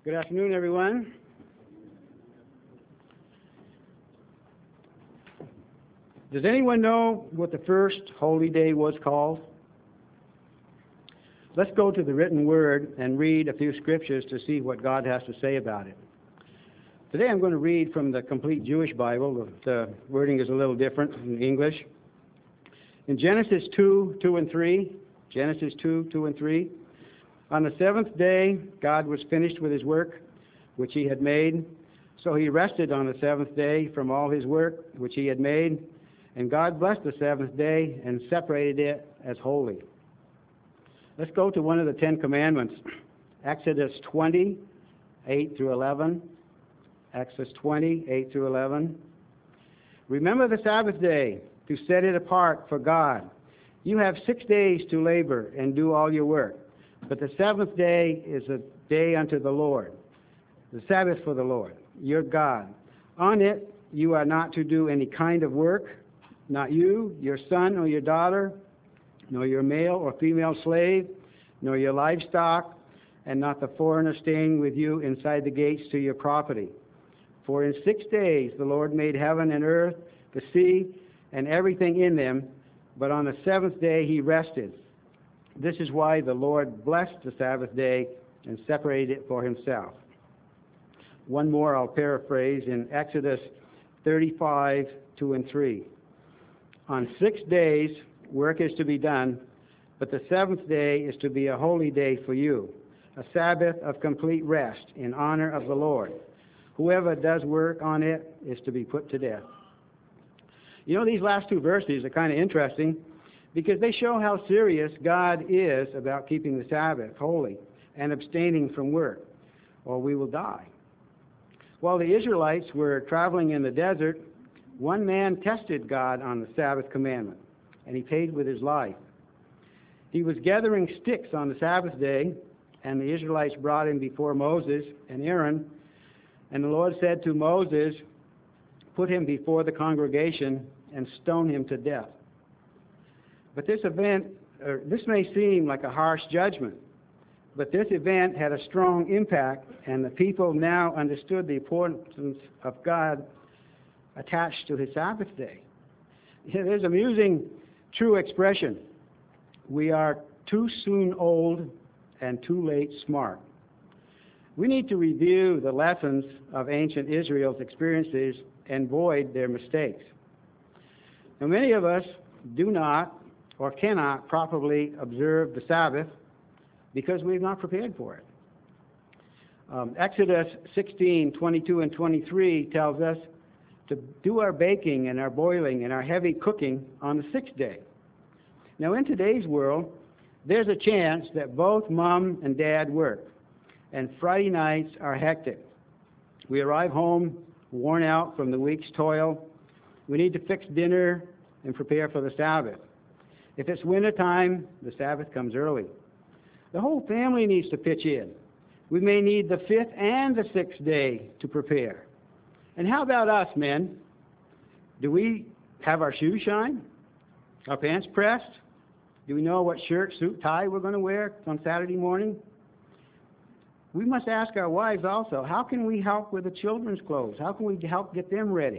Good afternoon, everyone. Does anyone know what the first holy day was called? Let's go to the written word and read a few scriptures to see what God has to say about it. Today I'm going to read from the Complete Jewish Bible. The wording is a little different in English. In Genesis 2, 2 and 3, Genesis 2, 2 and 3, on the seventh day God was finished with his work which he had made. So he rested on the seventh day from all his work which he had made. And God blessed the seventh day and separated it as holy. Let's go to one of the Ten Commandments. Exodus 20, 8 through 11. Exodus 20, 8 through 11. Remember the Sabbath day to set it apart for God. You have 6 days to labor and do all your work. But the seventh day is a day unto the Lord, the Sabbath for the Lord, your God. On it you are not to do any kind of work, not you, your son or your daughter, nor your male or female slave, nor your livestock, and not the foreigner staying with you inside the gates to your property. For in 6 days the Lord made heaven and earth, the sea, and everything in them, but on the seventh day he rested. This is why the Lord blessed the Sabbath day and separated it for himself. One more I'll paraphrase in Exodus 35, 2 and 3. On 6 days work is to be done, but the seventh day is to be a holy day for you, a Sabbath of complete rest in honor of the Lord. Whoever does work on it is to be put to death. You know, these last two verses are kind of interesting because they show how serious God is about keeping the Sabbath holy and abstaining from work, or we will die. While the Israelites were traveling in the desert, one man tested God on the Sabbath commandment, and he paid with his life. He was gathering sticks on the Sabbath day, and the Israelites brought him before Moses and Aaron, and the Lord said to Moses, "Put him before the congregation and stone him to death." But this may seem like a harsh judgment, but this event had a strong impact, and the people now understood the importance of God attached to his Sabbath day. There's an amusing, true expression. We are too soon old and too late smart. We need to review the lessons of ancient Israel's experiences and avoid their mistakes. Now, many of us do not or cannot properly observe the Sabbath because we've not prepared for it. Exodus 16, 22 and 23 tells us to do our baking and our boiling and our heavy cooking on the sixth day. Now, in today's world, there's a chance that both mom and dad work, and Friday nights are hectic. We arrive home worn out from the week's toil. We need to fix dinner and prepare for the Sabbath. If it's winter time, the Sabbath comes early. The whole family needs to pitch in. We may need the fifth and the sixth day to prepare. And how about us, men? Do we have our shoes shined? Our pants pressed? Do we know what shirt, suit, tie we're going to wear on Saturday morning? We must ask our wives also, how can we help with the children's clothes? How can we help get them ready?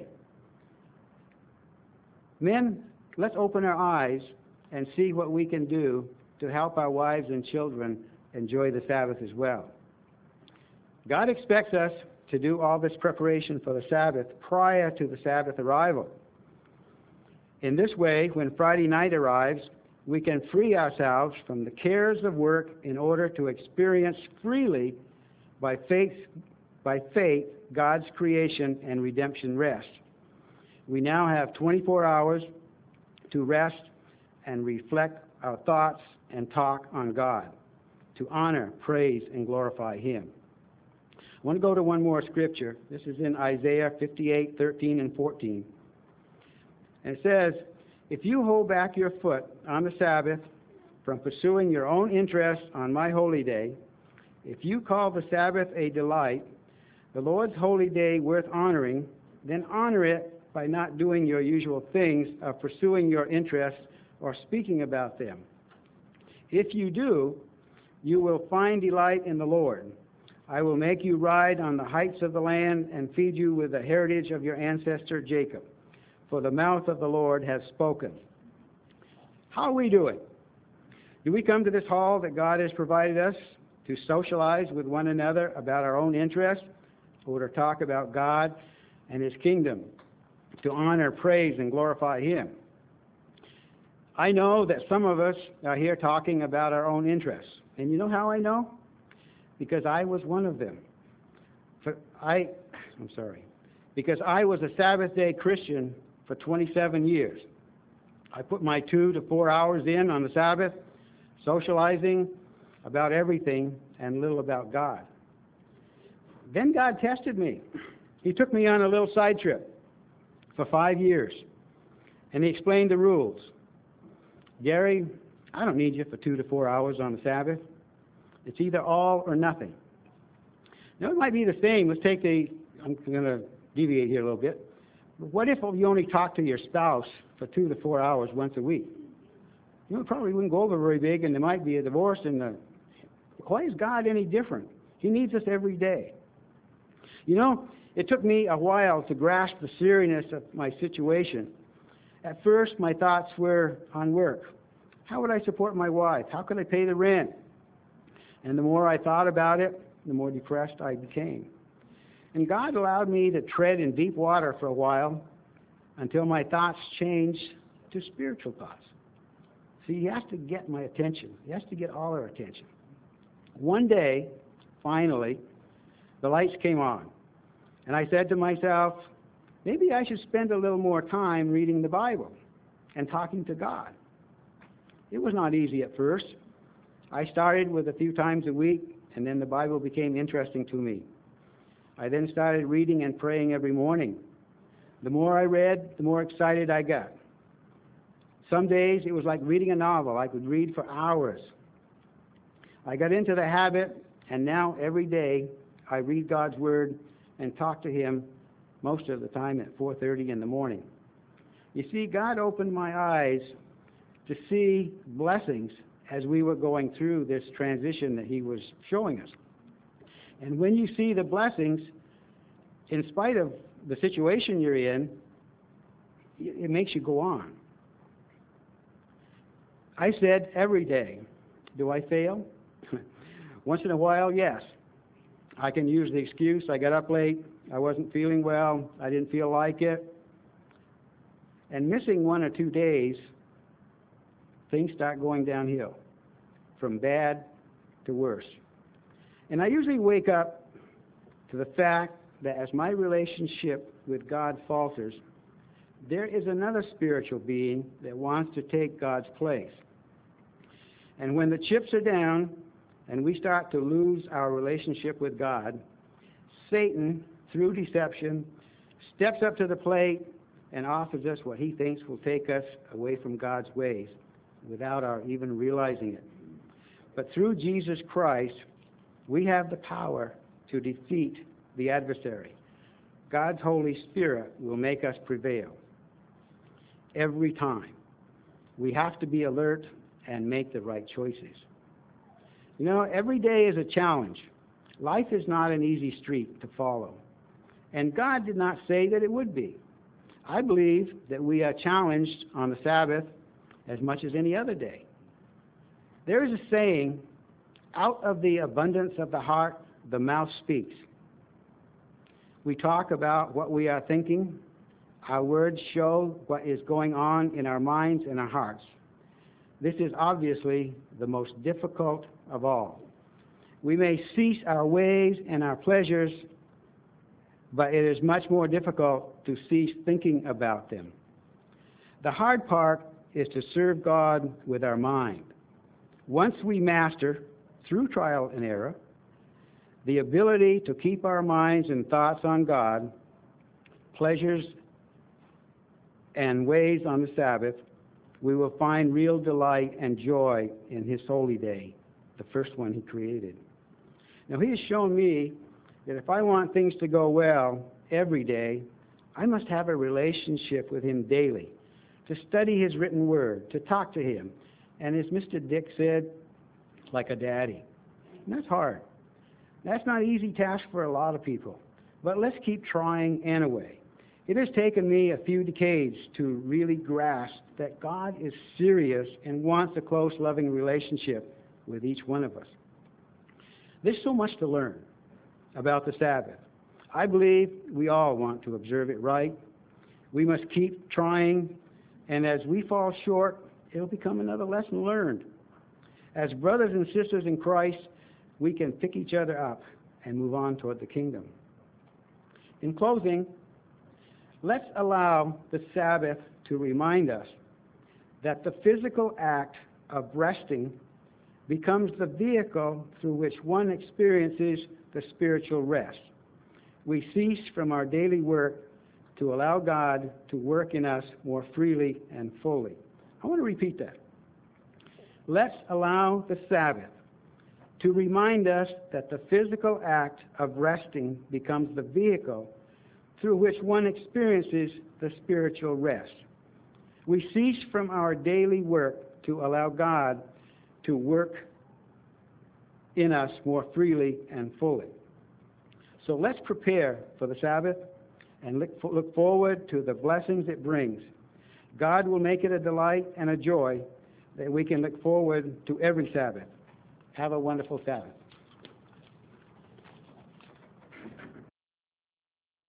Men, let's open our eyes and see what we can do to help our wives and children enjoy the Sabbath as well. God expects us to do all this preparation for the Sabbath prior to the Sabbath arrival. In this way, when Friday night arrives, we can free ourselves from the cares of work in order to experience freely by faith God's creation and redemption rest. We now have 24 hours to rest and reflect our thoughts and talk on God, to honor, praise, and glorify him. I want to go to one more scripture. This is in Isaiah 58, 13 and 14. And it says, "If you hold back your foot on the Sabbath from pursuing your own interests on my holy day, if you call the Sabbath a delight, the Lord's holy day worth honoring, then honor it by not doing your usual things of pursuing your interests or speaking about them. If you do, you will find delight in the Lord. I will make you ride on the heights of the land and feed you with the heritage of your ancestor Jacob. For the mouth of the Lord has spoken. How are we doing? Do we come to this hall that God has provided us to socialize with one another about our own interests, or to talk about God and His kingdom, to honor, praise, and glorify Him? I know that some of us are here talking about our own interests. And you know how I know? Because I was one of them. Because I was a Sabbath-day Christian for 27 years. I put my 2 to 4 hours in on the Sabbath, socializing about everything and little about God. Then God tested me. He took me on a little side trip for 5 years, and He explained the rules. Gary, I don't need you for 2 to 4 hours on the Sabbath. It's either all or nothing. Now, it might be the same. I'm going to deviate here a little bit. What if you only talk to your spouse for 2 to 4 hours once a week? It probably wouldn't go over very big, and there might be a divorce. Why is God any different? He needs us every day. It took me a while to grasp the seriousness of my situation. At first, my thoughts were on work. How would I support my wife? How could I pay the rent? And the more I thought about it, the more depressed I became. And God allowed me to tread in deep water for a while until my thoughts changed to spiritual thoughts. See, He has to get my attention. He has to get all our attention. One day, finally, the lights came on. And I said to myself, maybe I should spend a little more time reading the Bible and talking to God. It was not easy at first. I started with a few times a week, and then the Bible became interesting to me. I then started reading and praying every morning. The more I read, the more excited I got. Some days it was like reading a novel. I could read for hours. I got into the habit, and now every day I read God's Word and talk to Him most of the time at 4:30 in the morning. You see, God opened my eyes to see blessings as we were going through this transition that He was showing us. And when you see the blessings, in spite of the situation you're in, it makes you go on. I said every day, do I fail? Once in a while, yes. I can use the excuse, I got up late, I wasn't feeling well, I didn't feel like it. And missing 1 or 2 days, things start going downhill, from bad to worse. And I usually wake up to the fact that as my relationship with God falters, there is another spiritual being that wants to take God's place. And when the chips are down and we start to lose our relationship with God, Satan, through deception, steps up to the plate and offers us what he thinks will take us away from God's ways without our even realizing it. But through Jesus Christ, we have the power to defeat the adversary. God's Holy Spirit will make us prevail every time. We have to be alert and make the right choices. Every day is a challenge. Life is not an easy street to follow. And God did not say that it would be. I believe that we are challenged on the Sabbath as much as any other day. There is a saying, out of the abundance of the heart, the mouth speaks. We talk about what we are thinking. Our words show what is going on in our minds and our hearts. This is obviously the most difficult of all. We may cease our ways and our pleasures, but it is much more difficult to cease thinking about them. The hard part is to serve God with our mind. Once we master, through trial and error, the ability to keep our minds and thoughts on God, pleasures and ways on the Sabbath, we will find real delight and joy in His holy day, the first one He created. Now, He has shown me that if I want things to go well every day, I must have a relationship with Him daily, to study His written word, to talk to Him, and as Mr. Dick said, like a daddy. And that's hard. That's not an easy task for a lot of people, but let's keep trying anyway. It has taken me a few decades to really grasp that God is serious and wants a close, loving relationship with each one of us. There's so much to learn about the Sabbath. I believe we all want to observe it right. We must keep trying, and as we fall short, it'll become another lesson learned. As brothers and sisters in Christ, we can pick each other up and move on toward the kingdom. In closing, let's allow the Sabbath to remind us that the physical act of resting becomes the vehicle through which one experiences the spiritual rest. We cease from our daily work to allow God to work in us more freely and fully. I want to repeat that. Let's allow the Sabbath to remind us that the physical act of resting becomes the vehicle through which one experiences the spiritual rest. We cease from our daily work to allow God to work in us more freely and fully. So let's prepare for the Sabbath and look forward to the blessings it brings. God will make it a delight and a joy that we can look forward to every Sabbath. Have a wonderful Sabbath.